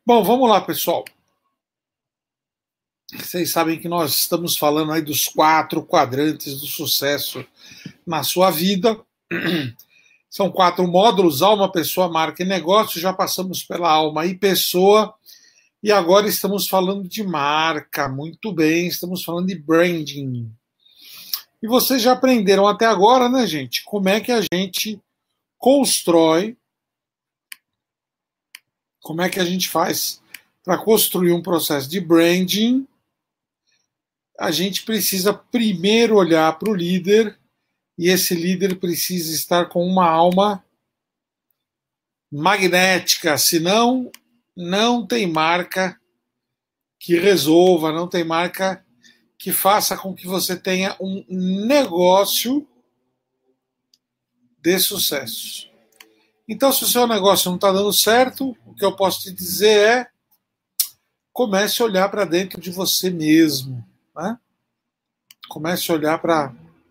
Bom, vamos lá, pessoal. Vocês sabem que nós estamos falando aí dos 4 quadrantes do sucesso na sua vida. São 4 módulos: alma, pessoa, marca e negócio. Já passamos pela alma e pessoa. E agora estamos falando de marca. Muito bem, estamos falando de branding. E vocês já aprenderam até agora, né, gente? Como é que a gente constrói, como é que a gente faz para construir um processo de branding. A gente precisa primeiro olhar para o líder, e esse líder precisa estar com uma alma magnética, senão não tem marca que resolva, não tem marca que faça com que você tenha um negócio de sucesso. Então, se o seu negócio não está dando certo, o que eu posso te dizer é: comece a olhar para dentro de você mesmo, né? Comece a olhar para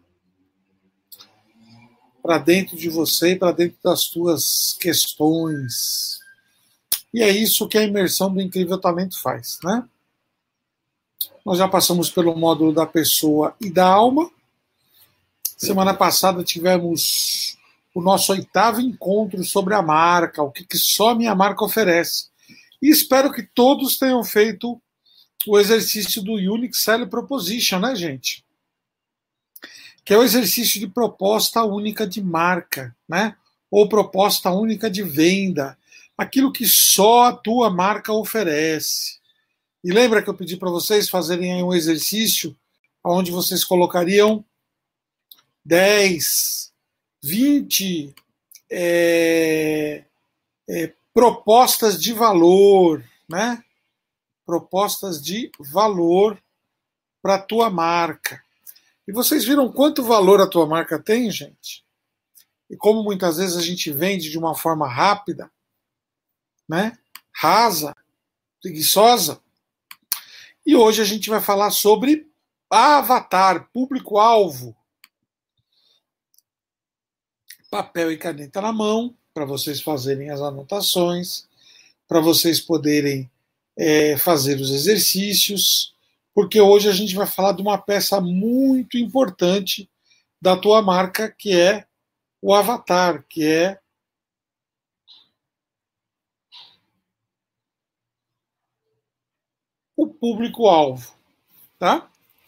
dentro de você e para dentro das suas questões. E é isso que a imersão do Incrível Talento faz, né? Nós já passamos pelo módulo da pessoa e da alma. Semana passada tivemos o nosso 8º encontro sobre a marca, o que só a minha marca oferece. E espero que todos tenham feito o exercício do Unique Selling Proposition, né, gente? Que é o exercício de proposta única de marca, né? Ou proposta única de venda, aquilo que só a tua marca oferece. E lembra que eu pedi para vocês fazerem aí um exercício onde vocês colocariam 10, 20 propostas de valor, né? Propostas de valor para a tua marca. E vocês viram quanto valor a tua marca tem, gente? E como muitas vezes a gente vende de uma forma rápida, né? Rasa, preguiçosa. E hoje a gente vai falar sobre avatar, público-alvo. Papel e caneta na mão, para vocês fazerem as anotações, para vocês poderem fazer os exercícios, porque hoje a gente vai falar de uma peça muito importante da tua marca, que é o avatar, que é o público-alvo, tá?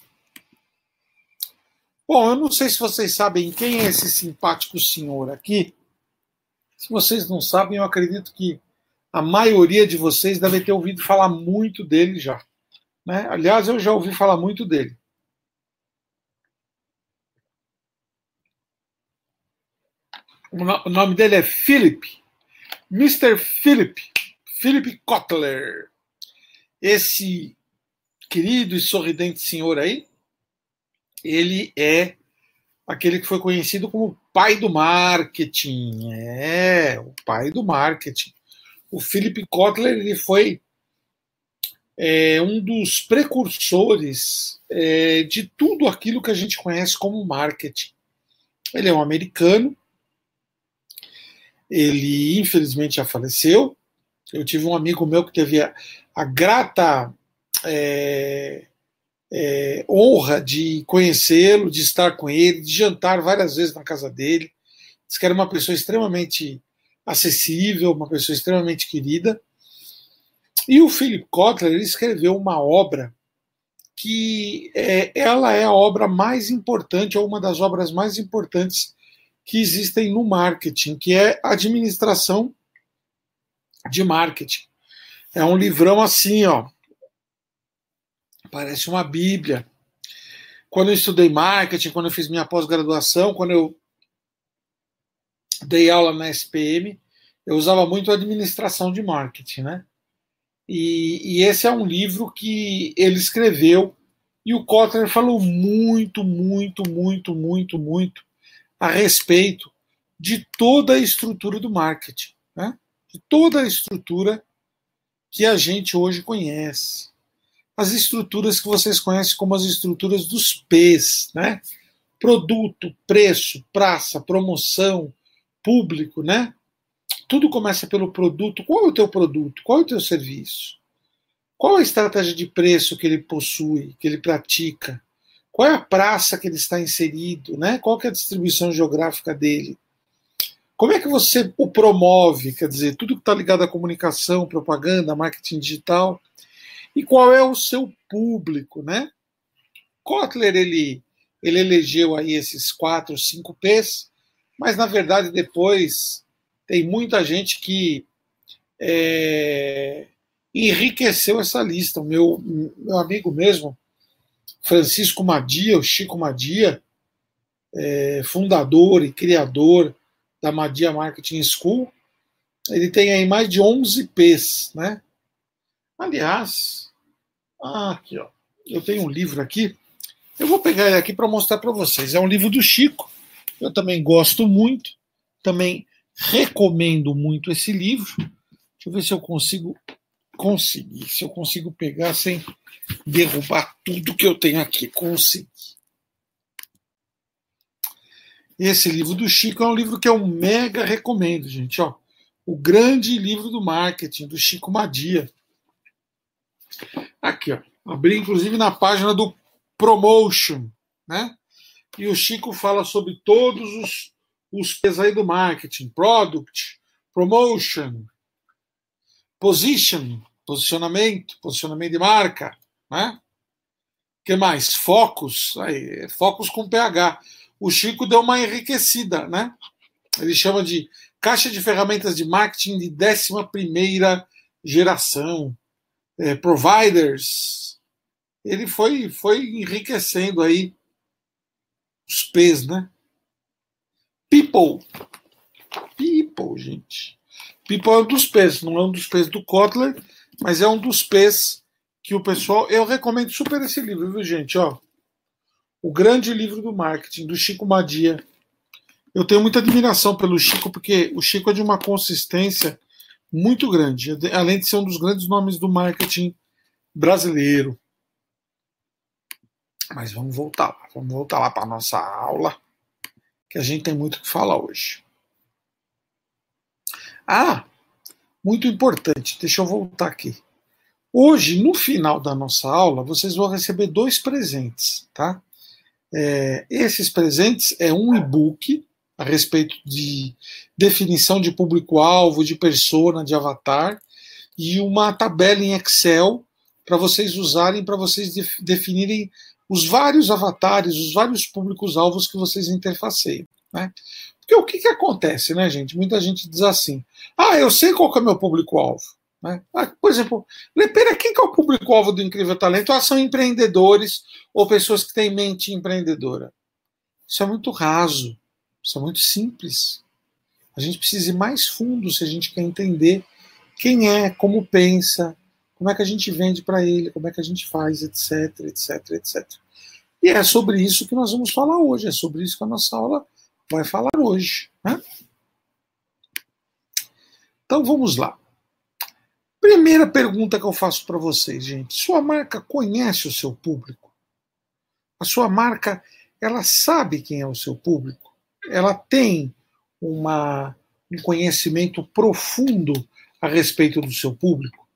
Bom, eu não sei se vocês sabem quem é esse simpático senhor aqui. Se vocês não sabem, eu acredito que a maioria de vocês deve ter ouvido falar muito dele já, né? Aliás, eu já ouvi falar muito dele. O nome dele é Philip, Mr. Philip Kotler. Esse querido e sorridente senhor aí, ele é aquele que foi conhecido como o pai do marketing. O pai do marketing. O Philip Kotler, ele foi um dos precursores de tudo aquilo que a gente conhece como marketing. Ele é um americano. Ele, infelizmente, já faleceu. Eu tive um amigo meu que teve a grata honra de conhecê-lo, de estar com ele, de jantar várias vezes na casa dele. Diz que era uma pessoa extremamente acessível, uma pessoa extremamente querida. E o Philip Kotler escreveu uma obra que ela é a obra mais importante, ou uma das obras mais importantes que existem no marketing, que é Administração de Marketing. É um livrão assim, ó, parece uma bíblia. Quando eu estudei marketing, quando eu fiz minha pós-graduação, quando eu dei aula na SPM, eu usava muito Administração de Marketing, né? E esse é um livro que ele escreveu, e o Kotler falou muito a respeito de toda a estrutura do marketing, né? De toda a estrutura que a gente hoje conhece. As estruturas que vocês conhecem como as estruturas dos P's, né? Produto, preço, praça, promoção, público, né? Tudo começa pelo produto. Qual é o teu produto? Qual é o teu serviço? Qual é a estratégia de preço que ele possui, que ele pratica? Qual é a praça que ele está inserido? Né? Qual que é a distribuição geográfica dele? Como é que você o promove? Quer dizer, tudo que está ligado à comunicação, propaganda, marketing digital. E qual é o seu público, né? Kotler, ele elegeu aí esses 4, 5 P's, mas, na verdade, depois tem muita gente que enriqueceu essa lista. O meu amigo mesmo, Francisco Madia, o Chico Madia, fundador e criador da Madia Marketing School, ele tem aí mais de 11 P's, né? Aliás, aqui, ó, eu tenho um livro aqui, eu vou pegar ele aqui para mostrar para vocês. É um livro do Chico, eu também gosto muito, também recomendo muito esse livro. Deixa eu ver se eu conseguir, se eu consigo pegar sem derrubar tudo que eu tenho aqui. Consegui. Esse livro do Chico é um livro que eu mega recomendo, gente. Ó, O Grande Livro do Marketing, do Chico Madia. Aqui, ó. Abri inclusive na página do Promotion, né? E o Chico fala sobre todos os P's aí do marketing: Product, Promotion, posicionamento de marca, né? O que mais? Focus, aí, focus com PH. O Chico deu uma enriquecida, né? Ele chama de caixa de ferramentas de marketing de 11ª geração, providers. Ele foi enriquecendo aí os P's, né? People, gente. People é um dos P's, não é um dos P's do Kotler, mas é um dos P's que o pessoal... Eu recomendo super esse livro, viu, gente? Ó, O Grande Livro do Marketing, do Chico Madia. Eu tenho muita admiração pelo Chico, porque o Chico é de uma consistência muito grande, além de ser um dos grandes nomes do marketing brasileiro. Mas vamos voltar lá para a nossa aula, que a gente tem muito o que falar hoje. Muito importante, deixa eu voltar aqui. Hoje, no final da nossa aula, vocês vão receber 2 presentes, tá? Esses presentes é um e-book a respeito de definição de público-alvo, de persona, de avatar, e uma tabela em Excel para vocês usarem, para vocês definirem os vários avatares, os vários públicos-alvos que vocês interfaceiam, né? Porque o que acontece, né, gente? Muita gente diz assim: eu sei qual que é o meu público-alvo. Né? Por exemplo, Lepera, quem que é o público-alvo do Incrível Talento? São empreendedores ou pessoas que têm mente empreendedora. Isso é muito raso, isso é muito simples. A gente precisa ir mais fundo se a gente quer entender quem é, como pensa, como é que a gente vende para ele, como é que a gente faz, etc, etc, etc. E é sobre isso que nós vamos falar hoje, é sobre isso que a nossa aula vai falar hoje. Né? Então vamos lá. Primeira pergunta que eu faço para vocês, gente. Sua marca conhece o seu público? A sua marca, ela sabe quem é o seu público? Ela tem um conhecimento profundo a respeito do seu público?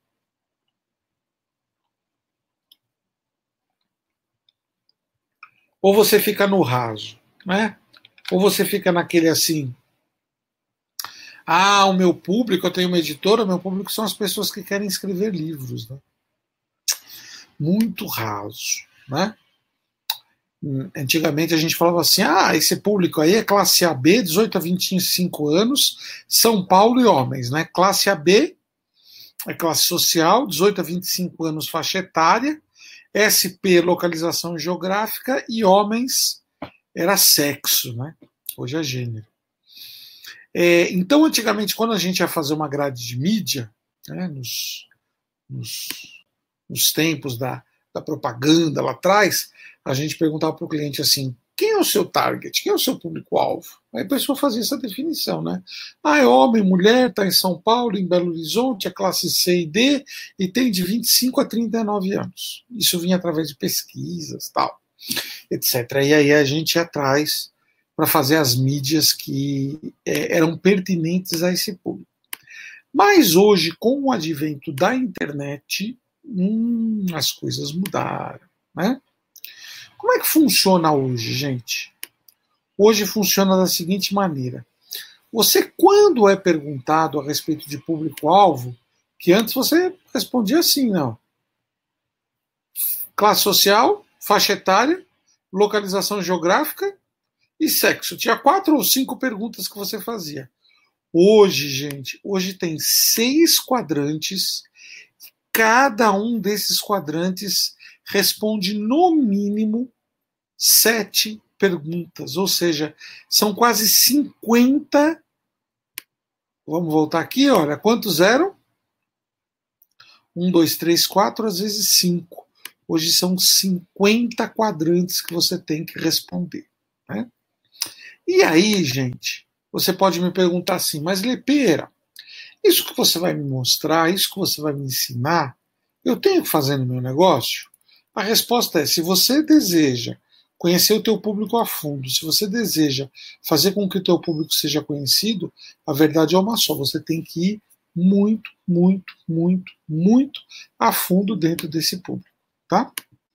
Ou você fica no raso, né? Ou você fica naquele assim: o meu público, eu tenho uma editora, o meu público são as pessoas que querem escrever livros. Né? Muito raso. Né? Antigamente a gente falava assim: esse público aí é classe AB, 18 a 25 anos, São Paulo e homens. Né? Classe AB é classe social, 18 a 25 anos, faixa etária, SP, localização geográfica, e homens era sexo. Né? Hoje é gênero. Então, antigamente, quando a gente ia fazer uma grade de mídia, né, nos tempos da propaganda lá atrás, a gente perguntava para o cliente assim: quem é o seu target? Quem é o seu público-alvo? Aí a pessoa fazia essa definição, né? É homem, mulher, está em São Paulo, em Belo Horizonte, é classe C e D, e tem de 25 a 39 anos. Isso vinha através de pesquisas, tal, etc. E aí a gente ia atrás para fazer as mídias que eram pertinentes a esse público. Mas hoje, com o advento da internet, as coisas mudaram, né? Como é que funciona hoje, gente? Hoje funciona da seguinte maneira. Você, quando é perguntado a respeito de público-alvo, que antes você respondia assim, não. Classe social, faixa etária, localização geográfica e sexo. Tinha 4 ou 5 perguntas que você fazia. Hoje, gente, hoje tem 6 quadrantes. Cada um desses quadrantes responde no mínimo 7 perguntas, ou seja, são quase 50. Vamos voltar aqui, olha, quantos eram? 1, 2, 3, 4, às vezes 5. Hoje são 50 quadrantes que você tem que responder, né? E aí, gente, você pode me perguntar assim, mas Lepeira, isso que você vai me mostrar, isso que você vai me ensinar, eu tenho que fazer no meu negócio? A resposta é, se você deseja conhecer o teu público a fundo, se você deseja fazer com que o teu público seja conhecido, a verdade é uma só, você tem que ir muito, muito, muito, muito a fundo dentro desse público, tá?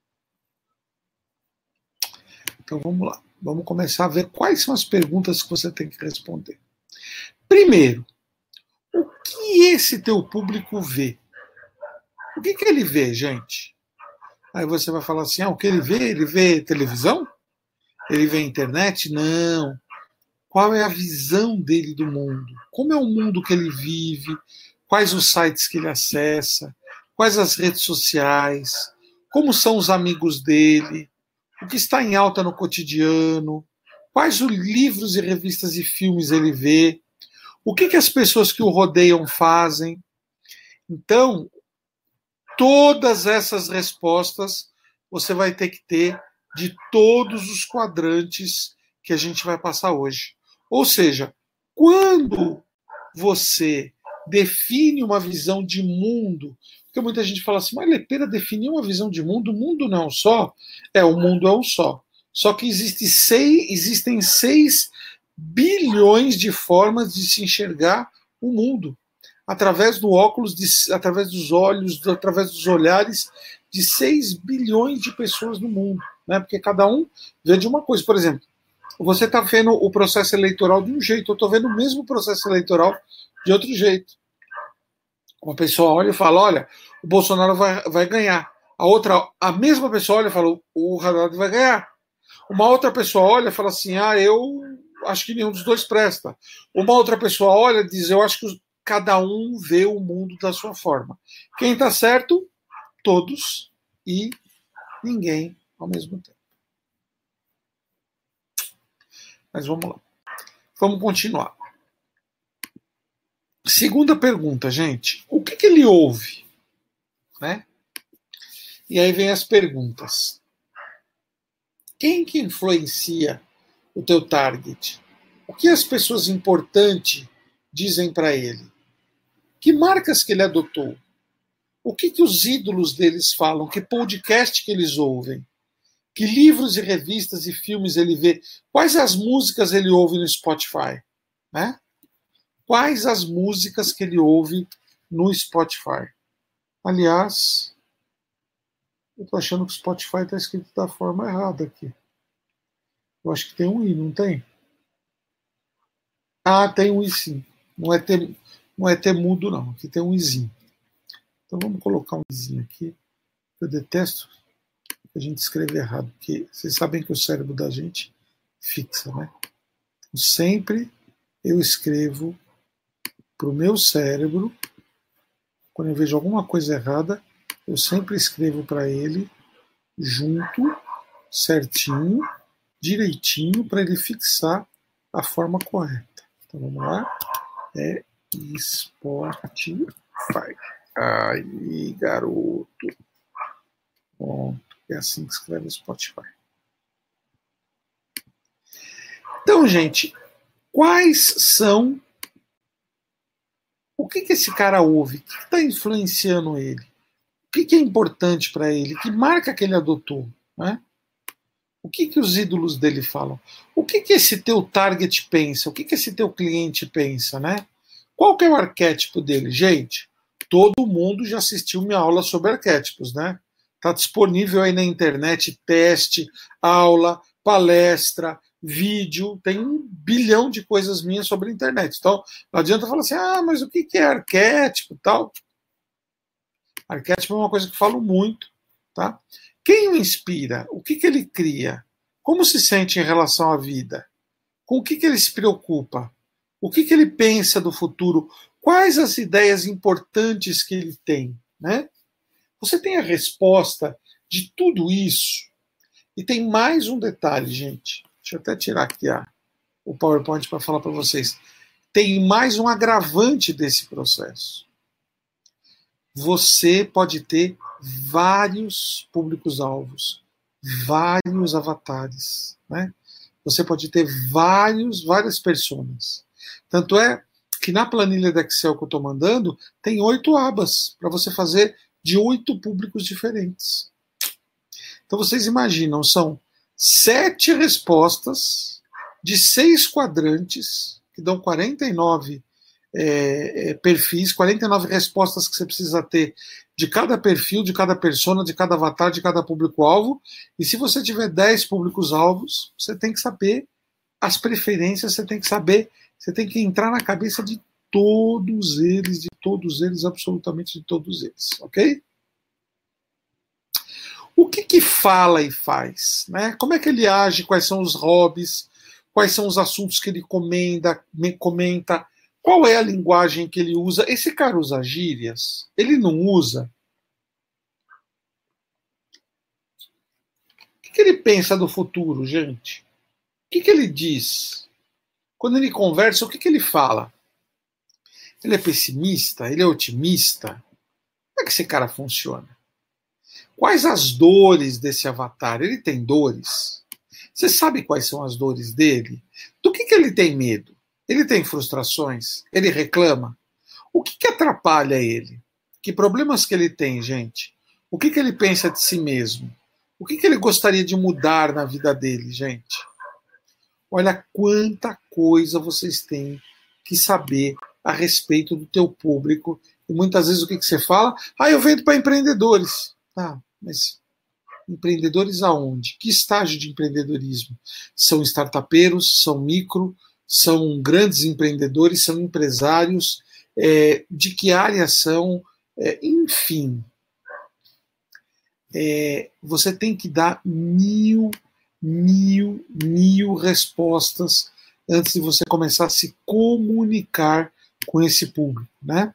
Então vamos lá, vamos começar a ver quais são as perguntas que você tem que responder. Primeiro, o que esse teu público vê? O que ele vê, gente? Aí você vai falar assim, o que ele vê? Ele vê televisão? Ele vê internet? Não. Qual é a visão dele do mundo? Como é o mundo que ele vive? Quais os sites que ele acessa? Quais as redes sociais? Como são os amigos dele? O que está em alta no cotidiano? Quais os livros e revistas e filmes ele vê? O que as pessoas que o rodeiam fazem? Então, todas essas respostas você vai ter que ter de todos os quadrantes que a gente vai passar hoje. Ou seja, quando você define uma visão de mundo, porque muita gente fala assim, mas Lepeira definiu uma visão de mundo, o mundo não é um só? O mundo é um só. Só que existem 6 bilhões de formas de se enxergar o mundo através do óculos, através dos olhos, através dos olhares de 6 bilhões de pessoas no mundo, né? Porque cada um vê de uma coisa. Por exemplo, você está vendo o processo eleitoral de um jeito, eu estou vendo o mesmo processo eleitoral de outro jeito. Uma pessoa olha e fala, olha, o Bolsonaro vai ganhar. A mesma pessoa olha e fala, o Haddad vai ganhar. Uma outra pessoa olha e fala assim, eu acho que nenhum dos dois presta. Uma outra pessoa olha e diz, eu acho que cada um vê o mundo da sua forma. Quem está certo? Todos e ninguém ao mesmo tempo. Mas vamos lá. Vamos continuar. Segunda pergunta, gente. O que ele ouve? Né? E aí vem as perguntas. Quem que influencia o teu target? O que as pessoas importantes dizem para ele? Que marcas que ele adotou? O que os ídolos deles falam? Que podcast que eles ouvem? Que livros e revistas e filmes ele vê? Quais as músicas ele ouve no Spotify? Né? Quais as músicas que ele ouve no Spotify? Aliás, eu estou achando que o Spotify está escrito da forma errada aqui. Eu acho que tem um I, não tem? Tem um I sim. Não é ter mudo, não. Aqui tem um Izinho. Então vamos colocar um Izinho aqui. Eu detesto que a gente escreve errado, porque vocês sabem que o cérebro da gente fixa, né? Então, sempre eu escrevo para o meu cérebro, quando eu vejo alguma coisa errada, eu sempre escrevo para ele junto, certinho, direitinho, para ele fixar a forma correta. Então vamos lá. É Spotify. Aí, garoto. Pronto. É assim que escreve Spotify. Então, gente, quais são. O que esse cara ouve? O que está influenciando ele? O que é importante para ele? Que marca que ele adotou? Né? O que os ídolos dele falam? O que esse teu target pensa? O que esse teu cliente pensa? Né? Qual que é o arquétipo dele? Gente, todo mundo já assistiu minha aula sobre arquétipos, né? Está disponível aí na internet, teste, aula, palestra, vídeo, tem 1 bilhão de coisas minhas sobre a internet. Então, não adianta falar assim, mas o que é arquétipo e tal? Arquétipo é uma coisa que eu falo muito, tá? Quem o inspira? O que ele cria? Como se sente em relação à vida? Com o que ele se preocupa? O que ele pensa do futuro? Quais as ideias importantes que ele tem, né? Você tem a resposta de tudo isso. E tem mais um detalhe, gente. Deixa eu até tirar aqui o PowerPoint para falar para vocês. Tem mais um agravante desse processo. Você pode ter vários públicos-alvos, vários avatares, né? Você pode ter várias personas. Tanto é que na planilha do Excel que eu estou mandando, tem 8 abas para você fazer de 8 públicos diferentes. Então vocês imaginam, são 7 respostas de 6 quadrantes, que dão 49 perfis, 49 respostas que você precisa ter de cada perfil, de cada persona, de cada avatar, de cada público-alvo. E se você tiver 10 públicos-alvos, você tem que saber as preferências, você tem que saber, você tem que entrar na cabeça de todos eles, absolutamente de todos eles, ok? O que fala e faz? Né? Como é que ele age? Quais são os hobbies? Quais são os assuntos que ele comenta? Qual é a linguagem que ele usa? Esse cara usa gírias? Ele não usa? O que ele pensa do futuro, gente? O que ele diz? Quando ele conversa, o que ele fala? Ele é pessimista? Ele é otimista? Como é que esse cara funciona? Quais as dores desse avatar? Ele tem dores? Você sabe quais são as dores dele? Do que ele tem medo? Ele tem frustrações? Ele reclama? O que atrapalha ele? Que problemas que ele tem, gente? O que ele pensa de si mesmo? O que ele gostaria de mudar na vida dele, gente? Olha quanta coisa vocês têm que saber a respeito do teu público. E muitas vezes o que você fala? Eu vendo para empreendedores. Tá, mas empreendedores aonde? Que estágio de empreendedorismo? São startupeiros, são micro, são grandes empreendedores, são empresários, de que área são? Enfim, você tem que dar mil respostas antes de você começar a se comunicar com esse público, né?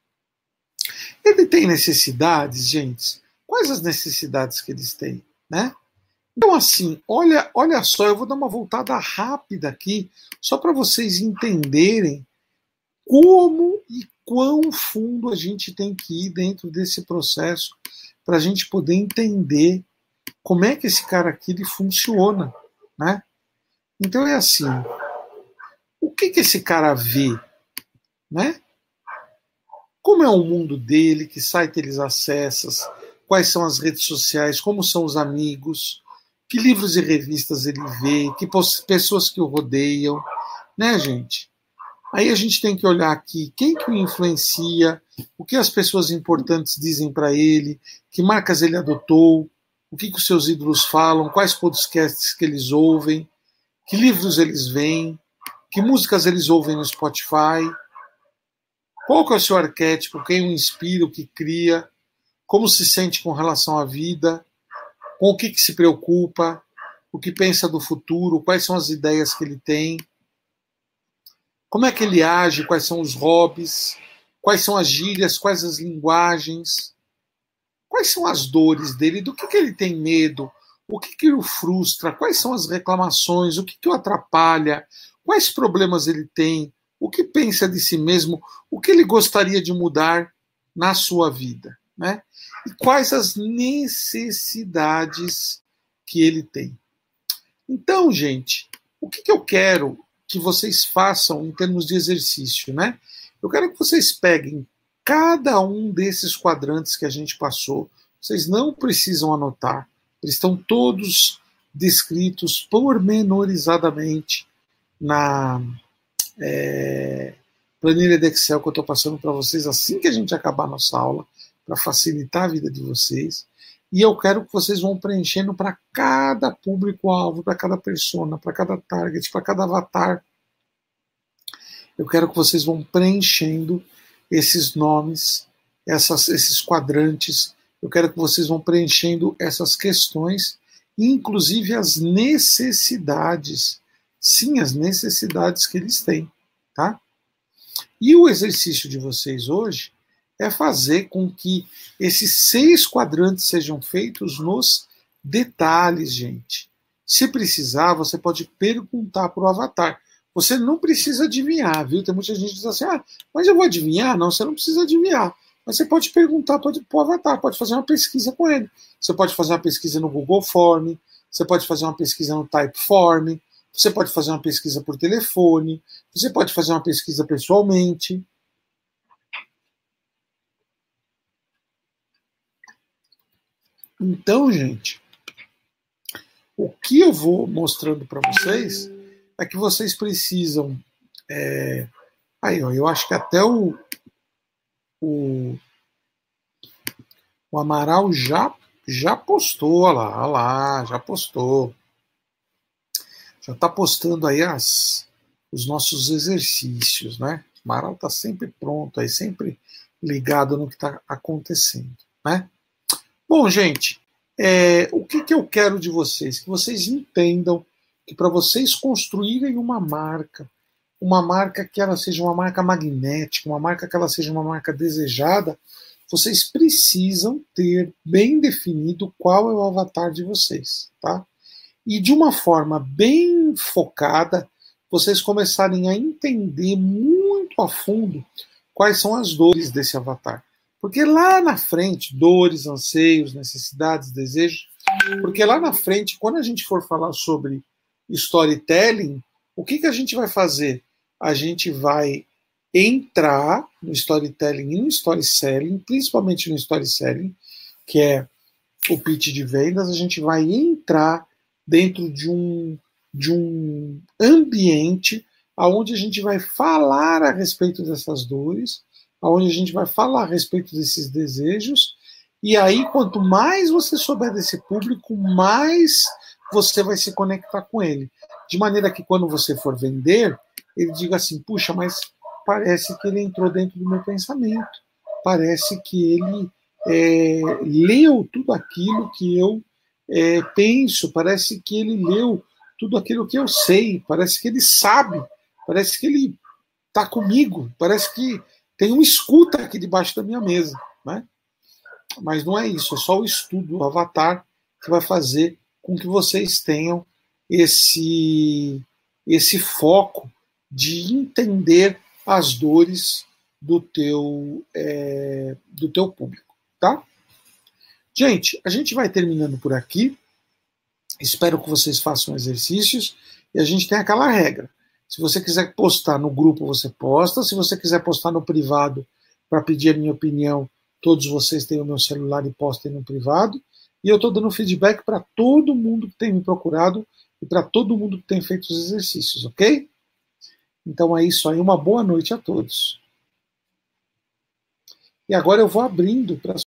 Ele tem necessidades, gente? Quais as necessidades que eles têm, né? Então, assim, olha só, eu vou dar uma voltada rápida aqui, só para vocês entenderem como e quão fundo a gente tem que ir dentro desse processo para a gente poder entender como é que esse cara aqui ele funciona, né? Então é assim, o que esse cara vê, né? Como é o mundo dele, que site eles acessam, quais são as redes sociais, como são os amigos, que livros e revistas ele vê, que pessoas que o rodeiam, né, gente? Aí a gente tem que olhar aqui quem que o influencia, o que as pessoas importantes dizem para ele, que marcas ele adotou, o que os seus ídolos falam, quais podcasts que eles ouvem, que livros eles veem, que músicas eles ouvem no Spotify, qual que é o seu arquétipo, quem o inspira, o que cria, como se sente com relação à vida, com o que se preocupa, o que pensa do futuro, quais são as ideias que ele tem, como é que ele age, quais são os hobbies, quais são as gírias, quais as linguagens, quais são as dores dele, do que ele tem medo, o que o frustra, quais são as reclamações, o que o atrapalha, quais problemas ele tem, o que pensa de si mesmo, o que ele gostaria de mudar na sua vida, né? E quais as necessidades que ele tem. Então, gente, o que eu quero que vocês façam em termos de exercício, né? Eu quero que vocês peguem cada um desses quadrantes que a gente passou. Vocês não precisam anotar. Eles estão todos descritos pormenorizadamente planilha de Excel que eu estou passando para vocês assim que a gente acabar a nossa aula, para facilitar a vida de vocês. E eu quero que vocês vão preenchendo para cada público-alvo, para cada persona, para cada target, para cada avatar. Eu quero que vocês vão preenchendo esses nomes, esses quadrantes. Eu quero que vocês vão preenchendo essas questões, inclusive as necessidades. Sim, as necessidades que eles têm, tá? E o exercício de vocês hoje é fazer com que esses 6 quadrantes sejam feitos nos detalhes, gente. Se precisar, você pode perguntar para o avatar. Você não precisa adivinhar, viu? Tem muita gente que diz assim, mas eu vou adivinhar? Não, você não precisa adivinhar. Mas você pode perguntar para o avatar, pode fazer uma pesquisa com ele. Você pode fazer uma pesquisa no Google Form, você pode fazer uma pesquisa no Typeform, você pode fazer uma pesquisa por telefone, você pode fazer uma pesquisa pessoalmente. Então, gente, o que eu vou mostrando para vocês é que vocês precisam. Aí, ó, eu acho que até o Amaral já postou, olha lá, já postou. Já está postando aí os nossos exercícios, né? O Amaral está sempre pronto, aí sempre ligado no que está acontecendo, né? Bom, gente, o que eu quero de vocês? Que vocês entendam que para vocês construírem uma marca que ela seja uma marca magnética, uma marca que ela seja uma marca desejada, vocês precisam ter bem definido qual é o avatar de vocês, tá? E de uma forma bem focada, vocês começarem a entender muito a fundo quais são as dores desse avatar. Porque lá na frente, dores, anseios, necessidades, desejos, porque lá na frente, quando a gente for falar sobre storytelling, o que a gente vai fazer? A gente vai entrar no storytelling e no storyselling, principalmente no storyselling, que é o pitch de vendas, a gente vai entrar dentro de um ambiente onde a gente vai falar a respeito dessas dores, onde a gente vai falar a respeito desses desejos, e aí quanto mais você souber desse público, mais você vai se conectar com ele. De maneira que quando você for vender, ele diga assim, puxa, mas parece que ele entrou dentro do meu pensamento, parece que ele leu tudo aquilo que eu penso, parece que ele leu tudo aquilo que eu sei, parece que ele sabe, parece que ele está comigo, parece que tem um escuta aqui debaixo da minha mesa, né? Mas não é isso, é só o estudo, o avatar, que vai fazer com que vocês tenham esse foco de entender as dores do teu público, tá? Gente, a gente vai terminando por aqui. Espero que vocês façam exercícios e a gente tem aquela regra. Se você quiser postar no grupo, você posta. Se você quiser postar no privado para pedir a minha opinião, todos vocês têm o meu celular e postem no privado. E eu estou dando feedback para todo mundo que tem me procurado e para todo mundo que tem feito os exercícios, ok? Então é isso aí. Uma boa noite a todos. E agora eu vou abrindo para